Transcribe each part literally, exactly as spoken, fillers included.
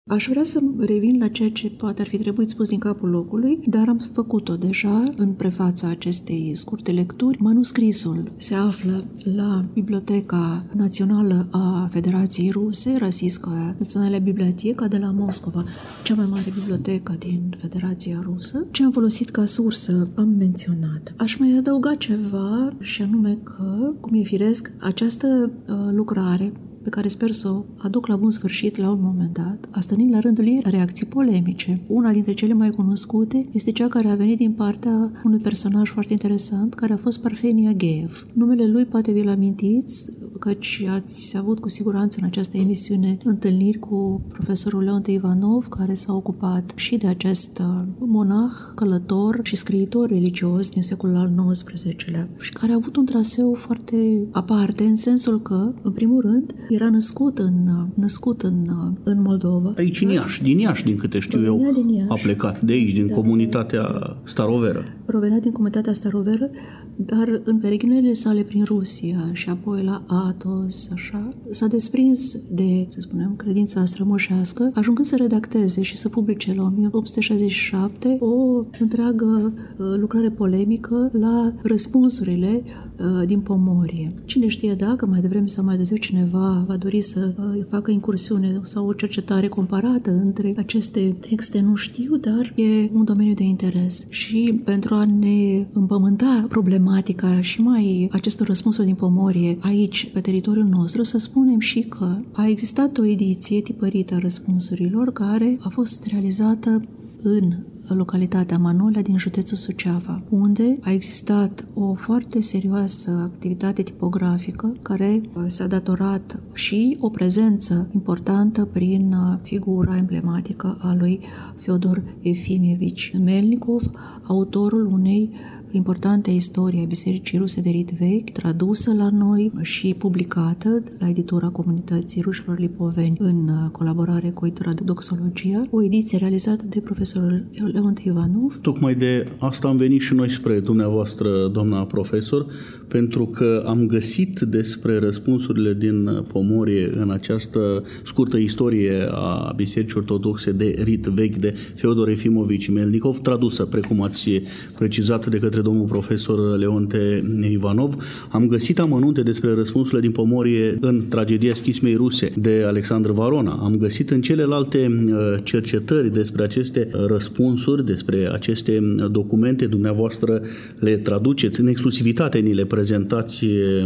Aș vrea să revin la ceea ce poate ar fi trebuit spus din capul locului, dar am făcut-o deja în prefața acestei scurte lecturi. Manuscrisul se află la Biblioteca Națională a Federației Ruse, Российская Национальная Библиотека de la Moscova, cea mai mare bibliotecă din Federația Rusă. Ce am folosit ca sursă am menționat. Aș mai adăuga ceva, și anume că, cum e firesc, această uh, lucrare pe care sper să o aduc la bun sfârșit la un moment dat, a stănit la rândul ei reacții polemice. Una dintre cele mai cunoscute este cea care a venit din partea unui personaj foarte interesant, care a fost Parfeni Agheev. Numele lui poate vi-l amintiți, căci ați avut cu siguranță în această emisiune întâlniri cu profesorul Leonte Ivanov, care s-a ocupat și de acest monah, călător și scriitor religios din secolul al nouăsprezecelea și care a avut un traseu foarte aparte, în sensul că, în primul rând, era născut în, născut în, în Moldova. Aici, în Iași, din Iași, din câte știu eu, a plecat de aici, din da. comunitatea staroveră. Provenea din comunitatea staroveră, dar în peregrinările sale prin Rusia și apoi la Athos, așa, s-a desprins de, să spunem, credința strămoșească, ajungând să redacteze și să publice la o mie opt sute șaizeci și șapte o întreagă uh, lucrare polemică la răspunsurile uh, din Pomorie. Cine știe dacă mai devreme sau mai târziu cineva va dori să uh, facă incursiune sau o cercetare comparată între aceste texte, nu știu, dar e un domeniu de interes. Și pentru a ne împământa problematica și mai acestor răspunsuri din Pomorie aici, pe teritoriul nostru, să spunem și că a existat o ediție tipărită a răspunsurilor care a fost realizată în localitatea Manolea din județul Suceava, unde a existat o foarte serioasă activitate tipografică care s-a datorat și o prezență importantă prin figura emblematică a lui Fyodor Efimievici Melnikov, autorul unei importante istorie a Bisericii Ruse de Rit Vechi, tradusă la noi și publicată la editura Comunității Rușilor Lipoveni în colaborare cu editura Doxologia, o ediție realizată de profesorul Leonte Ivanov. Tocmai de asta am venit și noi spre dumneavoastră, doamna profesor, pentru că am găsit despre răspunsurile din Pomorie în această scurtă istorie a Bisericii Ortodoxe de Rit Vechi de Feodor Efimovici Melnikov, tradusă, precum ați precizat, de către domnul profesor Leonte Ivanov. Am găsit amănunte despre răspunsurile din Pomorie în Tragedia Schismei Ruse de Alexandru Varona. Am găsit în celelalte cercetări despre aceste răspunsuri, despre aceste documente. Dumneavoastră le traduceți în exclusivitate, ni le prezentați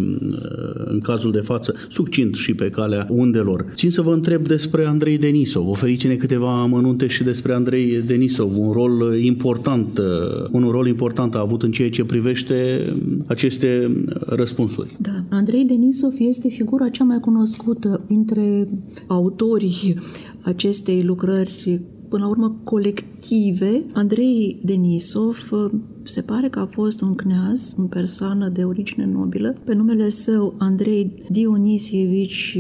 în cazul de față, succint și pe calea undelor. Țin să vă întreb despre Andrei Denisov. Oferiți-ne câteva amănunte și despre Andrei Denisov. Un rol important, un rol important a avut în ceea ce privește aceste răspunsuri. Da, Andrei Denisov este figura cea mai cunoscută dintre autorii acestei lucrări, până la urmă colective. Andrei Denisov se pare că a fost un kneaz, o persoană de origine nobilă, pe numele său Andrei Dionisievici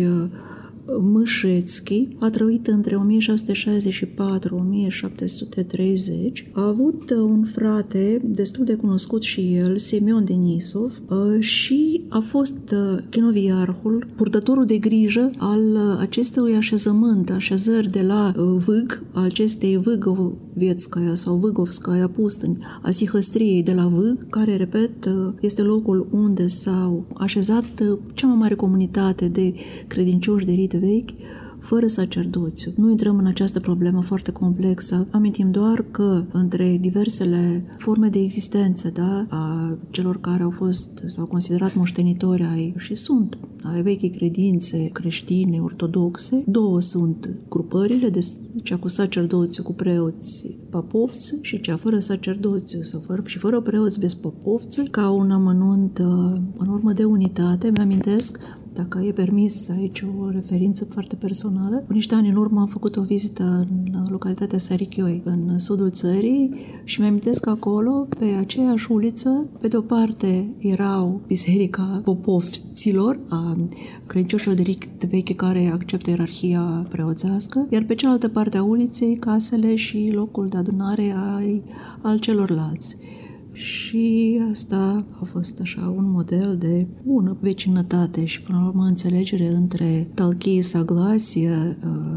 Mâșețchi, a trăit între o mie șase sute șaizeci și patru - o mie șapte sute treizeci. A avut un frate destul de cunoscut și el, Semyon Denisov, și a fost chinoviarhul, purtătorul de grijă al acestui așezământ, așezări de la Vâg, acestei Vâgovietskaya sau Vâgovskaya pustâni, a Sihăstriei de la Vâg, care, repet, este locul unde s-au așezat cea mai mare comunitate de credincioși de rit vechi, fără sacerdoțiu. Nu intrăm în această problemă foarte complexă. Amintim doar că între diversele forme de existență, da, a celor care au fost sau considerat moștenitori ai și sunt ai vechii credințe creștine, ortodoxe, două sunt grupările, de cea cu sacerdoțiu, cu preoți papovți și cea fără sacerdoțiu sau fără, și fără preoți bespopovți, ca un amănunt în urmă de unitate. Mi-amintesc, dacă e permis aici o referință foarte personală, cu niște ani în urmă am făcut o vizită în localitatea Sarichioi, în sudul țării, și mi-amintesc că acolo, pe aceeași uliță, pe de o parte erau biserica popovților, a credincioșilor de rit vechi care acceptă ierarhia preoțească, iar pe cealaltă parte a uliței casele și locul de adunare ai, al celorlalți. Și asta a fost așa un model de bună vecinătate și până la urmă înțelegere între talchii, saglasie,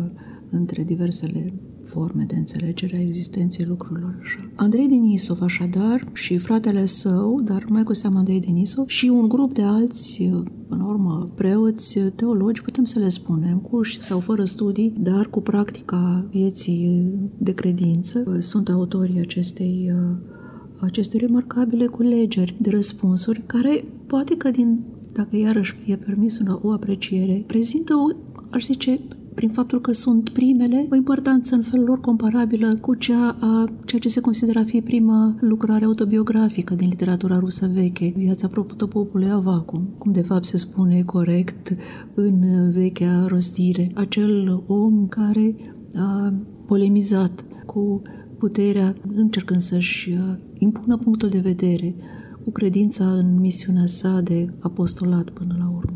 între diversele forme de înțelegere a existenței lucrurilor. Așa. Andrei Denisov, așadar, și fratele său, dar mai cu seamă Andrei Denisov, și un grup de alți, în urmă, preoți, teologi, putem să le spunem, cu sau fără studii, dar cu practica vieții de credință, sunt autorii acestei, acestei remarcabile culegeri de răspunsuri, care poate că din, dacă iarăși e permis o apreciere, prezintă o, aș zice, prin faptul că sunt primele, o importanță în felul lor comparabilă cu cea a ceea ce se considera a fi prima lucrare autobiografică din literatura rusă veche, Viața protopopului Avacum, cum de fapt se spune corect în vechea rostire. Acel om care a polemizat cu puterea, încercând să-și impună punctul de vedere, cu credința în misiunea sa de apostolat până la urmă.